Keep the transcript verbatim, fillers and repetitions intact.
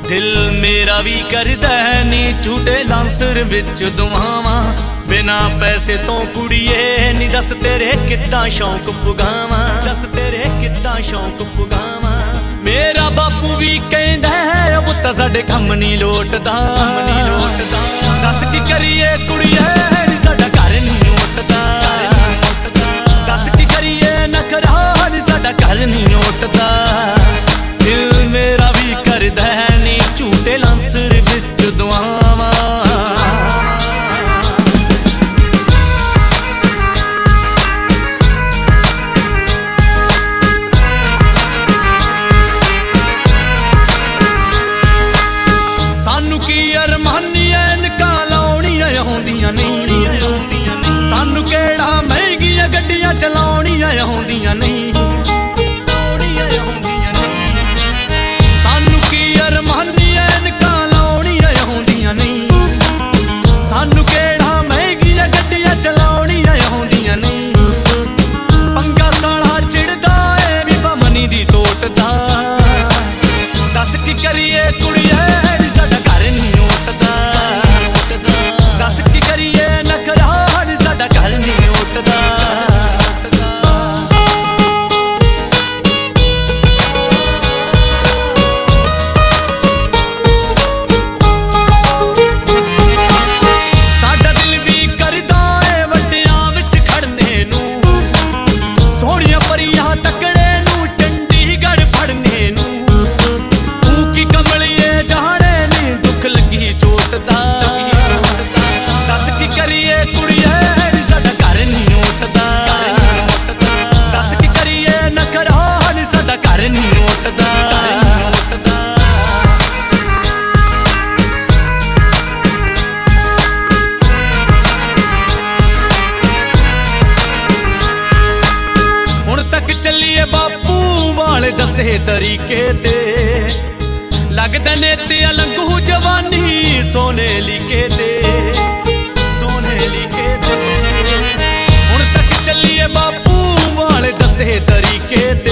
दिल मेरा भी करदा है नी झूठे लांसर विच दुआवां बिना पैसे तो कुड़िए नी दस तेरे किद्दां शौक पुगावां दस तेरे किद्दां शौक पुगावां मेरा बापू भी कहंदा है अब तां साडे कम नी लोटदा नी लोटदा दस की करिए कुड़िए नी साडा घर नी लोटदा दस की करिए नखरा नी साडा घर नी लोटदा दिल मेरा भी करदा है नी झूठे लांसर विच दुआवां सानू की अरमानियां इनका लाउणियां आउंदियां नहीं सानू केड़ा महंगियां गड्डियां चलाउणियां आउंदियां नहीं सानू की अरमानियां इनका लाउणियां आउंदियां नहीं सानू केड़ा महंगियां गड्डियां चलाउणियां आउंदियां नहीं पंगा साला चिड़दा ए भी बमनी दी टोटदा दस की करिए कुड़िए साडा घर नी लोटदा दस की करिए नखरा साडा घर नी लोटदा साडा दिल भी करदा ए वड्डियां विच खड़ने नूं सोहणियां परियां तकड़े नूं चंडीगढ़ फड़ने नूं तू की कमलिए जाने नी दुख लगी चोटदा दस की करिए कुड़िए साडा घर नी लोटदा दस की करिए नखरा साडा घर नी लोटदा हुण तक चलिए बापू वाले दसे तरीके ते लगदे ने ते अलंघू जवानी सोने लिखे दे सोने लिखे दे हुण तक चलिए बापू वाले दसे तरीके ते